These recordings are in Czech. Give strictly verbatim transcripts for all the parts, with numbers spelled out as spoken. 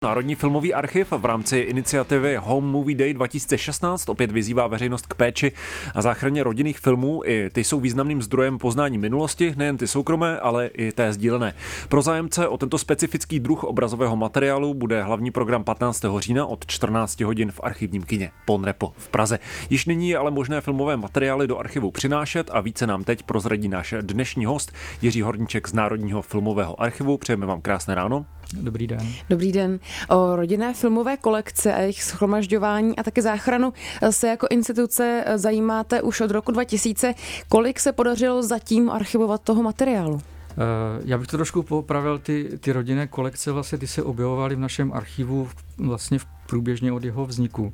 Národní filmový archiv v rámci iniciativy Home Movie Day dva tisíce šestnáct opět vyzývá veřejnost k péči a záchraně rodinných filmů. I ty jsou významným zdrojem poznání minulosti, nejen ty soukromé, ale i té sdílené. Pro zájemce o tento specifický druh obrazového materiálu bude hlavní program patnáctého října od čtrnácti hodin v archivním kině Ponrepo v Praze. Již nyní je ale možné filmové materiály do archivu přinášet a více nám teď prozradí náš dnešní host Jiří Horníček z Národního filmového archivu. Přejeme vám krásné ráno. Dobrý den. Dobrý den. O rodinné filmové kolekce a jejich shromažďování a také záchranu se jako instituce zajímáte už od roku dva tisíce. Kolik se podařilo zatím archivovat toho materiálu? Já bych to trošku popravil, ty, ty rodinné kolekce vlastně ty se objevovaly v našem archivu vlastně v průběžně od jeho vzniku,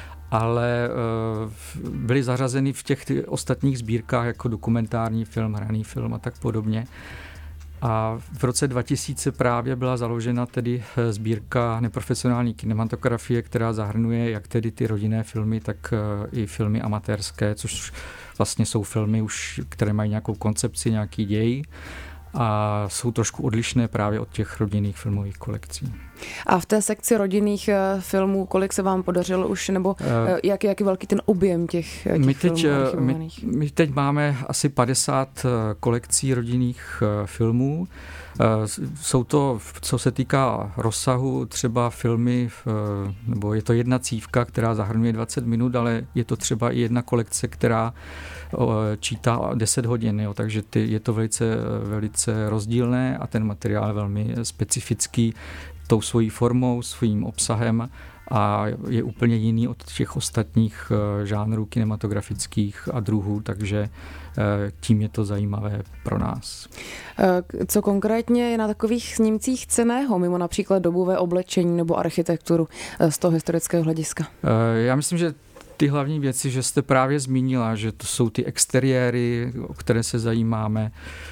ale byly zařazeny v těch ostatních sbírkách jako dokumentární film, hraný film a tak podobně. A v roce dva tisíce právě byla založena tedy sbírka neprofesionální kinematografie, která zahrnuje jak tedy ty rodinné filmy, tak i filmy amatérské, což vlastně jsou filmy už, které mají nějakou koncepci, nějaký děj a jsou trošku odlišné právě od těch rodinných filmových kolekcí. A v té sekci rodinných filmů, kolik se vám podařilo už, nebo uh, jak, jak je velký ten objem těch, těch my teď, filmů archivovaných? My, my teď máme asi padesát kolekcí rodinných filmů. Jsou to, co se týká rozsahu, třeba filmy, nebo je to jedna cívka, která zahrnuje dvacet minut, ale je to třeba i jedna kolekce, která čítá deset hodin, jo, takže ty, je to velice, velice rozdílné a ten materiál je velmi specifický tou svojí formou, svým obsahem a je úplně jiný od těch ostatních žánrů kinematografických a druhů, takže tím je to zajímavé pro nás. Co konkrétně je na takových snímcích cenného, mimo například dobové oblečení nebo architekturu z toho historického hlediska? Já myslím, že ty hlavní věci, že jste právě zmínila, že to jsou ty exteriéry, o které se zajímáme.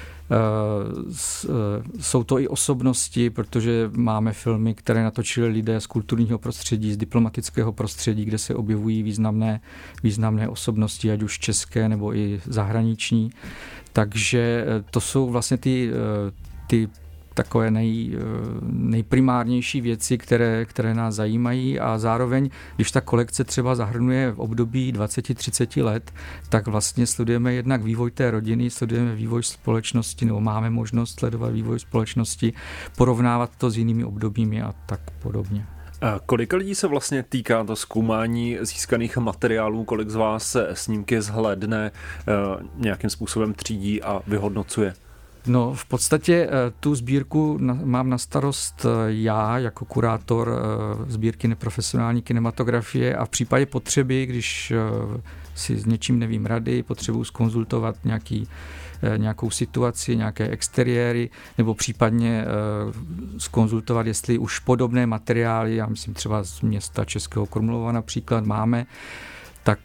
Jsou to i osobnosti, protože máme filmy, které natočili lidé z kulturního prostředí, z diplomatického prostředí, kde se objevují významné, významné osobnosti, ať už české nebo i zahraniční. Takže to jsou vlastně ty, ty takové nej, nejprimárnější věci, které, které nás zajímají a zároveň, když ta kolekce třeba zahrnuje v období dvacet třicet let, tak vlastně sledujeme jednak vývoj té rodiny, sledujeme vývoj společnosti, nebo máme možnost sledovat vývoj společnosti, porovnávat to s jinými obdobími a tak podobně. A kolik lidí se vlastně týká to zkoumání získaných materiálů, kolik z vás se snímky zhlédne, nějakým způsobem třídí a vyhodnocuje? No, v podstatě tu sbírku mám na starost já jako kurátor sbírky neprofesionální kinematografie a v případě potřeby, když si s něčím nevím rady, potřebuji zkonzultovat nějaký, nějakou situaci, nějaké exteriéry, nebo případně zkonzultovat, jestli už podobné materiály, já myslím třeba z města Českého Krumlova například máme, tak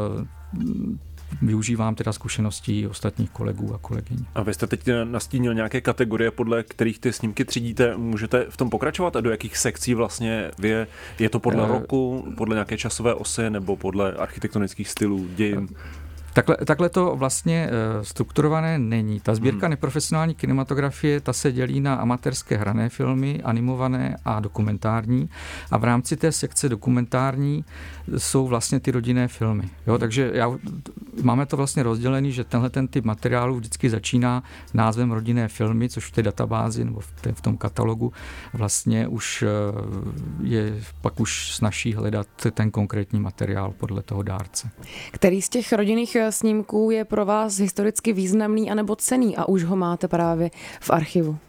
využívám teda zkušeností ostatních kolegů a kolegyň. A vy jste teď nastínil nějaké kategorie, podle kterých ty snímky třídíte. Můžete v tom pokračovat a do jakých sekcí vlastně vy? Je to podle uh, roku, podle nějaké časové osy nebo podle architektonických stylů, dějin? Takhle, takhle to vlastně strukturované není. Ta sbírka hmm. neprofesionální kinematografie, ta se dělí na amatérské hrané filmy, animované a dokumentární. A v rámci té sekce dokumentární jsou vlastně ty rodinné filmy. Jo, takže já, máme to vlastně rozdělený, že tenhle ten typ materiálu vždycky začíná názvem rodinné filmy, což v té databázi nebo v, té, v tom katalogu vlastně už je pak už snazší hledat ten konkrétní materiál podle toho dárce. Který z těch rodinných snímků je pro vás historicky významný anebo cenný a už ho máte právě v archivu?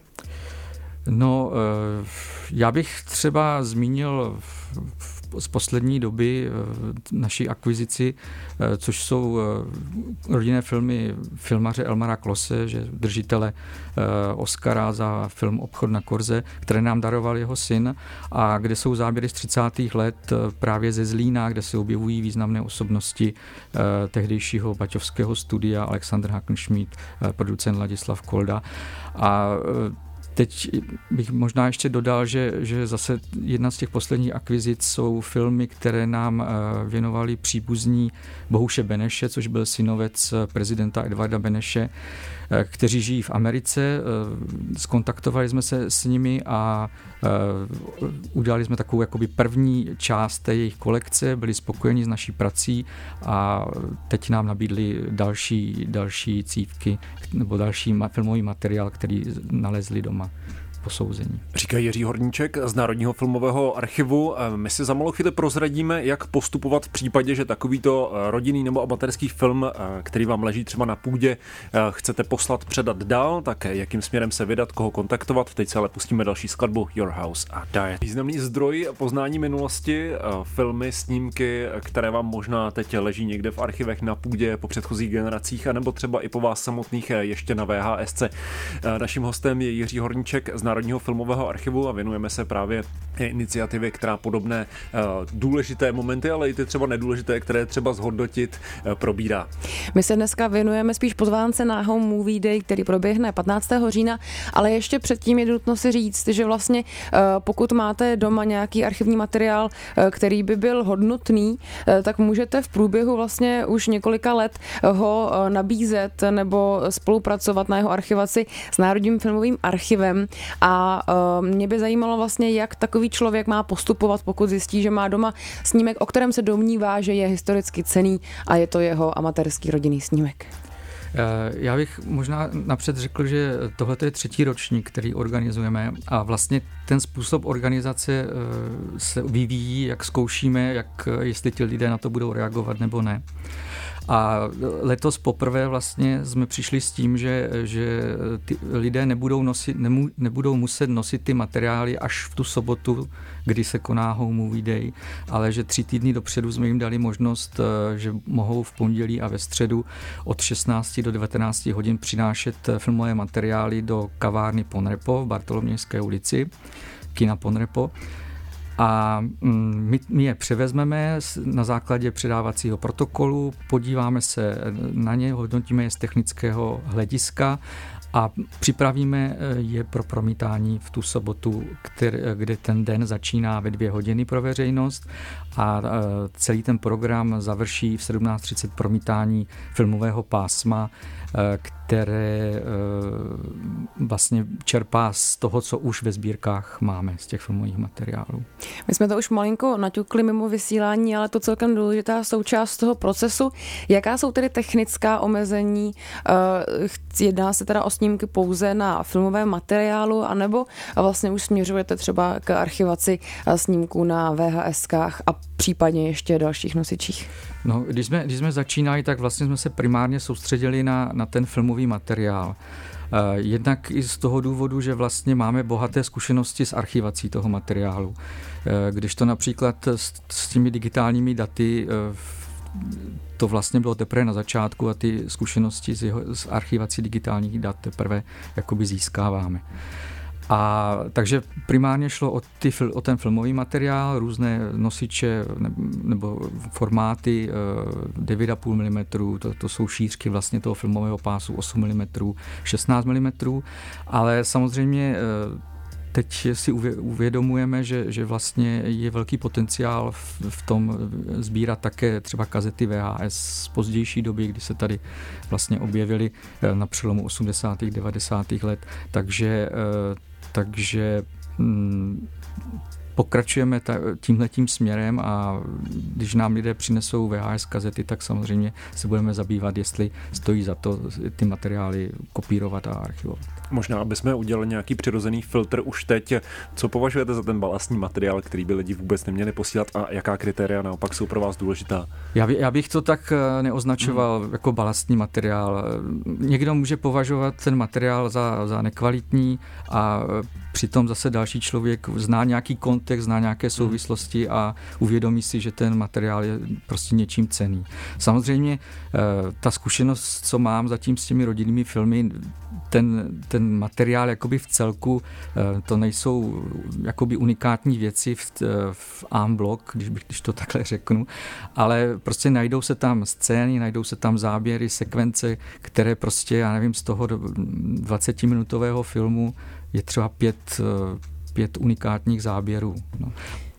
No, já bych třeba zmínil z poslední doby naší akvizici, což jsou rodinné filmy filmaře Elmara Klose, že držitele Oscara za film Obchod na Korze, které nám daroval jeho syn a kde jsou záběry z třicátých let právě ze Zlína, kde se objevují významné osobnosti tehdejšího baťovského studia Alexander Hackenschmidt, producent Ladislav Kolda a teď bych možná ještě dodal, že, že zase jedna z těch posledních akvizic jsou filmy, které nám věnovali příbuzní Bohuše Beneše, což byl synovec prezidenta Edvarda Beneše, kteří žijí v Americe. Skontaktovali jsme se s nimi a udělali jsme takovou jakoby první část té jejich kolekce, byli spokojeni s naší prací a teď nám nabídli další, další cívky nebo další filmový materiál, který nalezli doma. Posouzení. Říká Jiří Horníček z Národního filmového archivu. My si za malou chvíli prozradíme, jak postupovat v případě, že takovýto rodinný nebo amatérský film, který vám leží třeba na půdě, chcete poslat, předat dál, tak jakým směrem se vydat, koho kontaktovat. Teď se ale pustíme další skladbu Your House a Diet. Významný zdroj poznání minulosti, filmy, snímky, které vám možná teď leží někde v archivech na půdě po předchozích generacích, anebo třeba i po vás samotných ještě na V H S ce. Naším hostem je Jiří Horníček z Národního filmového archivu a věnujeme se právě iniciativě, která podobné uh, důležité momenty, ale i ty třeba nedůležité, které třeba zhodnotit, uh, probírá. My se dneska věnujeme spíš pozvánce na Home Movie Day, který proběhne patnáctého října, ale ještě předtím je nutno si říct, že vlastně uh, pokud máte doma nějaký archivní materiál, uh, který by byl hodnotný, uh, tak můžete v průběhu vlastně už několika let ho uh, nabízet nebo spolupracovat na jeho archivaci s Národním filmovým archivem. A uh, mě by zajímalo vlastně, jak takový člověk má postupovat, pokud zjistí, že má doma snímek, o kterém se domnívá, že je historicky cenný a je to jeho amatérský rodinný snímek. Já bych možná napřed řekl, že tohle je třetí ročník, který organizujeme a vlastně ten způsob organizace se vyvíjí, jak zkoušíme, jak jestli ti lidé na to budou reagovat nebo ne. A letos poprvé vlastně jsme přišli s tím, že, že ty lidé nebudou, nosit, nemů, nebudou muset nosit ty materiály až v tu sobotu, kdy se koná Home Movie Day, ale že tři týdny dopředu jsme jim dali možnost, že mohou v pondělí a ve středu od šestnáct do devatenáct hodin přinášet filmové materiály do kavárny Ponrepo v Bartolomějské ulici, kina Ponrepo. A my, my je převezmeme na základě předávacího protokolu, podíváme se na ně, hodnotíme je z technického hlediska a připravíme je pro promítání v tu sobotu, který, kde ten den začíná ve dvě hodiny pro veřejnost a celý ten program završí v sedmnáct třicet promítání filmového pásma, které vlastně čerpá z toho, co už ve sbírkách máme, z těch filmových materiálů. My jsme to už malinko naťukli mimo vysílání, ale to celkem důležitá součást toho procesu. Jaká jsou tedy technická omezení? Jedná se teda o snímky pouze na filmovém materiálu, anebo vlastně už směřujete třeba k archivaci snímků na V H S kách a případně ještě dalších nosičích? No, když jsme, když jsme začínali, tak vlastně jsme se primárně soustředili na, na ten filmový materiál. Jednak i z toho důvodu, že vlastně máme bohaté zkušenosti s archivací toho materiálu. Když to například s, s těmi digitálními daty, to vlastně bylo teprve na začátku a ty zkušenosti s, jeho, s archivací digitálních dat teprve jakoby získáváme. A takže primárně šlo o, ty, o ten filmový materiál, různé nosiče nebo formáty devět celá pět milimetru, to, to jsou šířky vlastně toho filmového pásu osm milimetrů, šestnáct milimetrů, ale samozřejmě teď si uvědomujeme, že, že vlastně je velký potenciál v, v tom sbírat také třeba kazety V H S z pozdější doby, kdy se tady vlastně objevily na přelomu osmdesátých devadesátých let, takže Takže hm, pokračujeme tímhletím směrem a když nám lidé přinesou V H S kazety, tak samozřejmě se budeme zabývat, jestli stojí za to ty materiály kopírovat a archivovat. Možná, aby jsme udělali nějaký přirozený filtr už teď. Co považujete za ten balastní materiál, který by lidi vůbec neměli posílat a jaká kritéria naopak jsou pro vás důležitá? Já, by, já bych to tak neoznačoval hmm. jako balastní materiál. Někdo může považovat ten materiál za, za nekvalitní a přitom zase další člověk zná nějaký kontext, zná nějaké souvislosti a uvědomí si, že ten materiál je prostě něčím cenný. Samozřejmě ta zkušenost, co mám zatím s těmi rodinnými filmy, ten, ten materiál jakoby v celku, to nejsou jakoby unikátní věci v, v en bloc, když, bych, když to takhle řeknu, ale prostě najdou se tam scény, najdou se tam záběry, sekvence, které prostě, já nevím, z toho dvacetiminutového filmu je třeba pět, pět unikátních záběrů. No.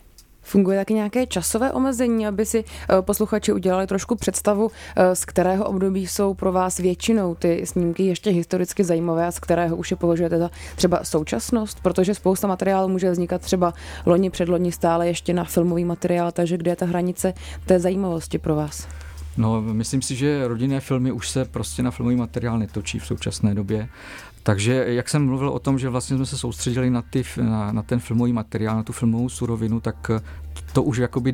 Funguje taky nějaké časové omezení, aby si posluchači udělali trošku představu, z kterého období jsou pro vás většinou ty snímky ještě historicky zajímavé a z kterého už je považujete za třeba současnost, protože spousta materiálů může vznikat třeba loni, předloni stále ještě na filmový materiál, takže kde je ta hranice té zajímavosti pro vás? No, myslím si, že rodinné filmy už se prostě na filmový materiál netočí v současné době. Takže jak jsem mluvil o tom, že vlastně jsme se soustředili na, ty, na, na ten filmový materiál, na tu filmovou surovinu, tak to už jakoby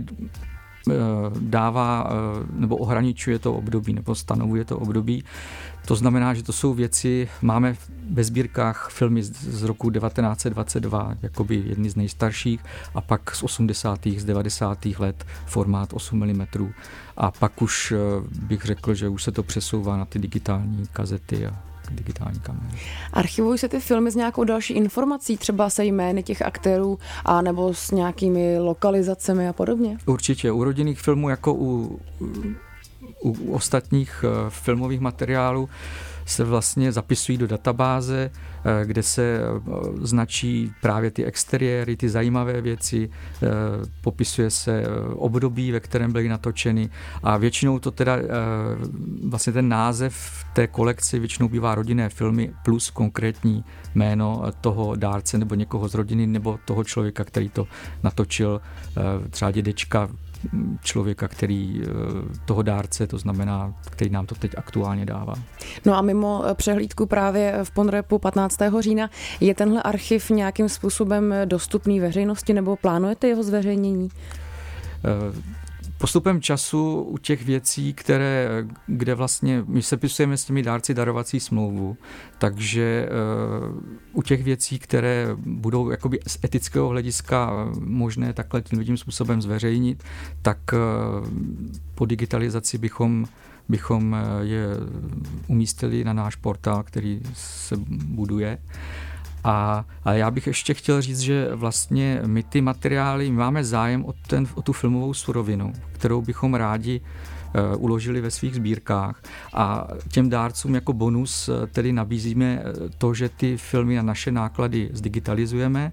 dává nebo ohraničuje to období nebo stanovuje to období. To znamená, že to jsou věci, máme ve sbírkách filmy z, z roku devatenáct set dvacet dva, jakoby jedny z nejstarších, a pak z osmdesátých, z devadesátých let formát osm milimetrů. A pak už bych řekl, že už se to přesouvá na ty digitální kazety a digitální kamery. Archivují se ty filmy s nějakou další informací, třeba se jmény těch aktérů a nebo s nějakými lokalizacemi a podobně? Určitě. U rodinných filmů jako u, u, u ostatních filmových materiálů se vlastně zapisují do databáze, kde se značí právě ty exteriéry, ty zajímavé věci, popisuje se období, ve kterém byly natočeny, a většinou to teda vlastně ten název té kolekce většinou bývá rodinné filmy plus konkrétní jméno toho dárce nebo někoho z rodiny nebo toho člověka, který to natočil, třeba dědečka člověka, který toho dárce, to znamená, který nám to teď aktuálně dává. No a mimo přehlídku právě v Ponrepu patnáctého října je tenhle archiv nějakým způsobem dostupný veřejnosti nebo plánujete jeho zveřejnění? Postupem času u těch věcí, které, kde vlastně my sepisujeme s těmi dárci darovací smlouvu, takže uh, u těch věcí, které budou jakoby z etického hlediska možné takhle tím lidím způsobem zveřejnit, tak uh, po digitalizaci bychom bychom je umístili na náš portál, který se buduje. A, a já bych ještě chtěl říct, že vlastně my ty materiály, my máme zájem o, ten, o tu filmovou surovinu, kterou bychom rádi uh, uložili ve svých sbírkách, a těm dárcům jako bonus tedy nabízíme to, že ty filmy na naše náklady zdigitalizujeme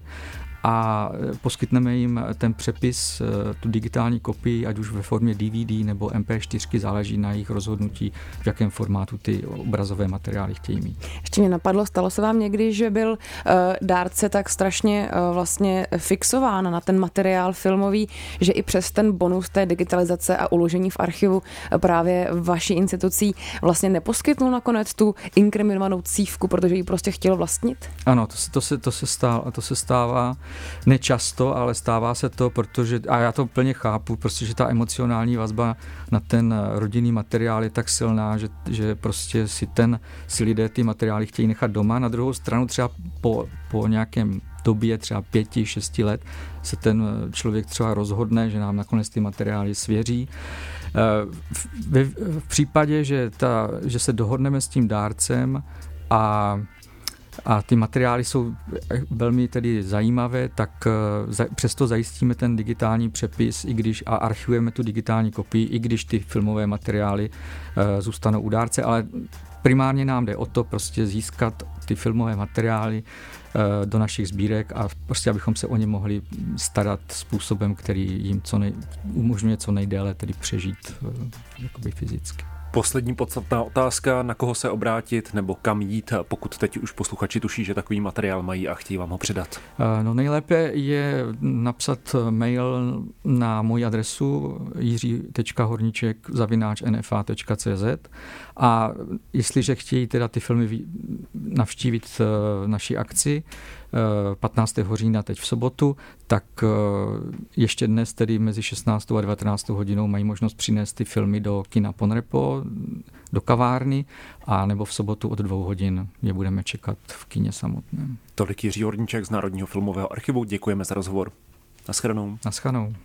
a poskytneme jim ten přepis, tu digitální kopii, ať už ve formě D V D nebo M P čtyři, záleží na jejich rozhodnutí, v jakém formátu ty obrazové materiály chtějí mít. Ještě mě napadlo, stalo se vám někdy, že byl uh, dárce tak strašně uh, vlastně fixován na ten materiál filmový, že i přes ten bonus té digitalizace a uložení v archivu uh, právě vaší institucí vlastně neposkytnul nakonec tu inkriminovanou cívku, protože ji prostě chtěl vlastnit? Ano, to se, to se, to se, stává, to se stává nečasto, ale stává se to, protože, a já to plně chápu, protože ta emocionální vazba na ten rodinný materiál je tak silná, že, že prostě si ten, si lidé ty materiály chtějí nechat doma. Na druhou stranu třeba po, po nějakém době, třeba pěti, šesti let, se ten člověk třeba rozhodne, že nám nakonec ty materiály svěří. V, v, v případě, že, ta, že se dohodneme s tím dárcem a a ty materiály jsou velmi tedy zajímavé, tak za, přesto zajistíme ten digitální přepis, i když a archivujeme tu digitální kopii, i když ty filmové materiály e, zůstanou u dárce, ale primárně nám jde o to prostě získat ty filmové materiály e, do našich sbírek a prostě abychom se o ně mohli starat způsobem, který jim co nej, umožňuje co nejdéle tedy přežít e, jakoby fyzicky. Poslední podstatná otázka, na koho se obrátit nebo kam jít, pokud teď už posluchači tuší, že takový materiál mají a chtějí vám ho předat? No nejlépe je napsat mail na moji adresu jiří tečka horníček zavináč n f a tečka c z a jestliže chtějí teda ty filmy navštívit naši akci patnáctého října teď v sobotu, tak ještě dnes tedy mezi šestnáctou a devatenáctou hodinou mají možnost přinést ty filmy do kina Ponrepo, do kavárny, a nebo v sobotu od dvou hodin je budeme čekat v kině samotném. Tolik Jiří Horníček z Národního filmového archivu. Děkujeme za rozhovor. Naschledanou. Naschledanou.